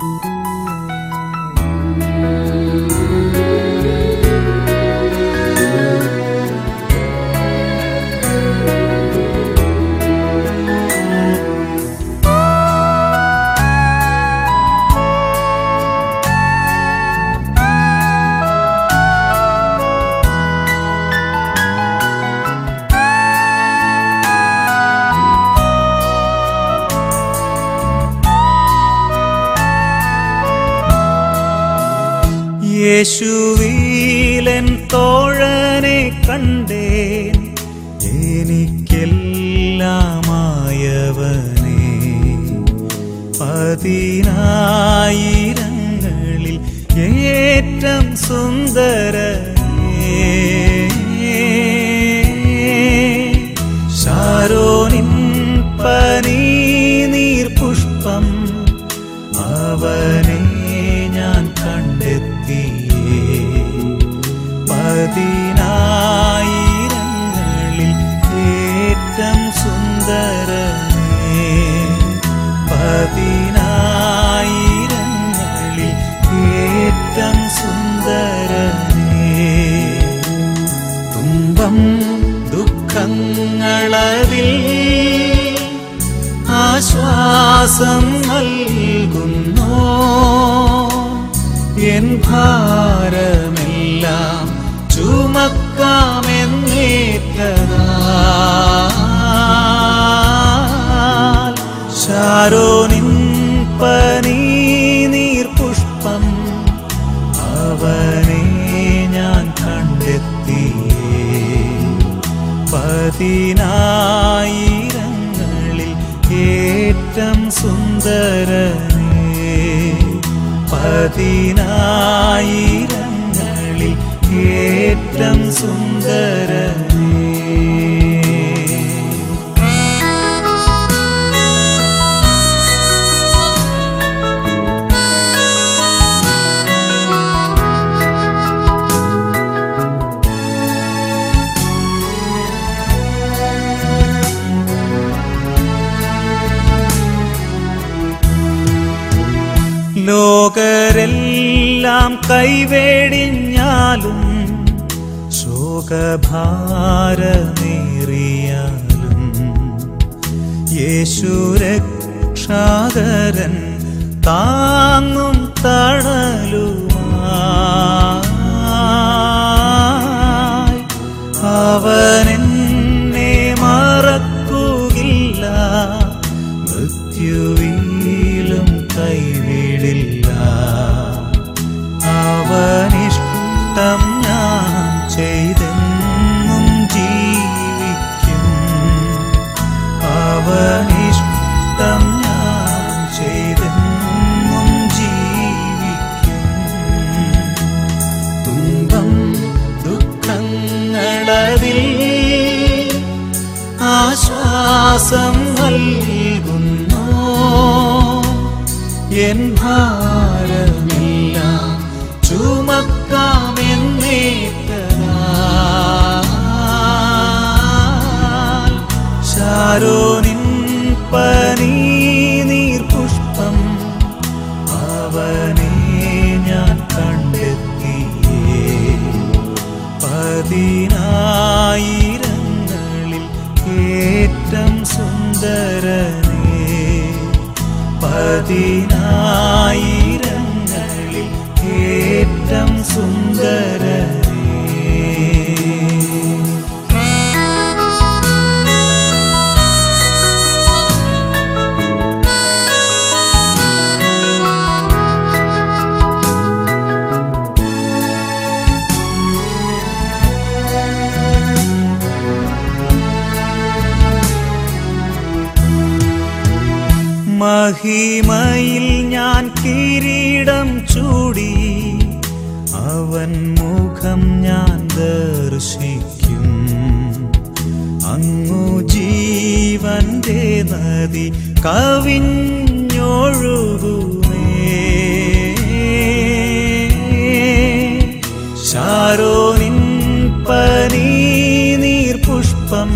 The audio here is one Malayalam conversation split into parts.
യേശുവിലെൻ തോഴനെ കണ്ടേൻ, എനിക്കെല്ലാമായവനെ. 10,000 ഏറ്റം സുന്ദരനേ, ശാരോനിൻ പനിനീർ പുഷ്പം, അവനെ ഞാൻ കണ്ടെത്തി. 10,000 ഏറ്റം സുന്ദരനേ, 10,000 ഏറ്റം സുന്ദരനേ. തുമ്പം ദുഃഖങ്ങളതിൽ ആശ്വാസം നൽകുന്നു, എൻ ഭാരമെല്ലാം ചുമക്കാമെന്നേറ്റതാൽ. ശാരോനിൻ പനിനീർ പുഷ്പം, അവനെ ഞാൻ കണ്ടെത്തി. 10,000 ഏറ്റം സുന്ദരനേ, 10,000 ഏറ്റം സുന്ദരനേ. ലോകരെല്ലാം കൈവേടിഞ്ഞാലും, ശോകഭാരമേറിയാലും, യേശു രക്ഷാകരൻ താങ്ങും തണലുമായി. അവനെന്നെ മറക്കുകയില്ല, മൃത്യുവിലും കൈവിടില്ല. അവനിഷ്ടം ഞാൻ ചെയ്തെന്നും ജീവിക്കും, അവനിഷ്ടം ഞാൻ ചെയ്തെന്നും ജീവിക്കും. തുമ്പം ദുഃഖങ്ങളതിൽ ആശ്വാസം നൽകുന്നു, എൻ ഭാരമെല്ലാം ചുമക്കാമെന്നേറ്റതാൽ. ശാരോനിൻ പനിനീർ പുഷ്പം, അവനെ ഞാൻ കണ്ടെത്തി. 10,000 ഏറ്റം സുന്ദരനേ, 10,000 ഏറ്റം സുന്ദരനേ. മഹിമയിൽ ഞാൻ കിരീടം ചൂടി, അവൻ മുഖം ഞാൻ ദർശിക്കും. അങ്ങു ജീവന്റെ നദി കവിഞ്ഞൊഴുകുമേ, ശാരോനിൻ പനിനീർ പുഷ്പം,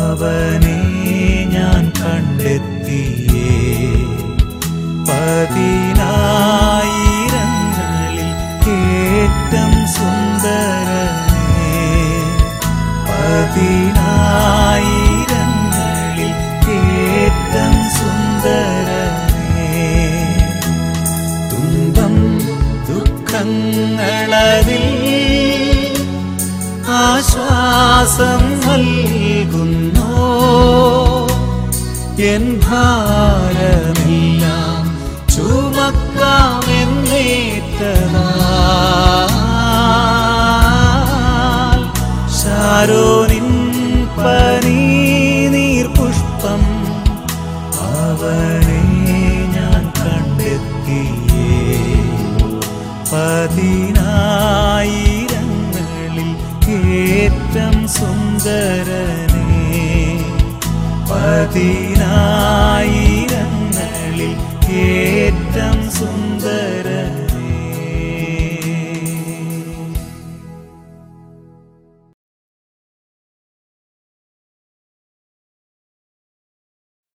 അവനെ ഞാൻ കണ്ടെത്തിയേ. 10,000 ആശ്വാസം നൽകുന്നു എൻ ഭാരമെല്ലാം ചുമക്കാമെന്നേറ്റതാൽ ശാരോനിൻ പനിനീർ പുഷ്പം അവനെ ഞാൻ കണ്ടെത്തിയേ പതിനായിരങ്ങളിൽ ഏറ്റം സുന്ദരനെ പതിനായിരങ്ങളിൽ ഏറ്റം സുന്ദര